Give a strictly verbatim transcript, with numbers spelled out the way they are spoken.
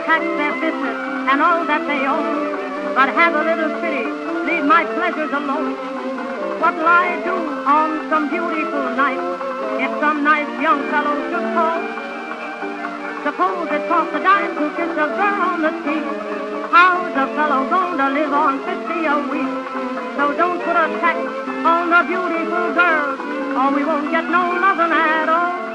tax their business and all that they own, but have a little pity, leave my pleasures alone. What'll I do on some beautiful night if some nice young fellow should call? Suppose it costs a dime to kiss a girl on the street. How's a fellow going to live on fifty a week? So don't put a tax on the beautiful girls, or we won't get no lovin' at all.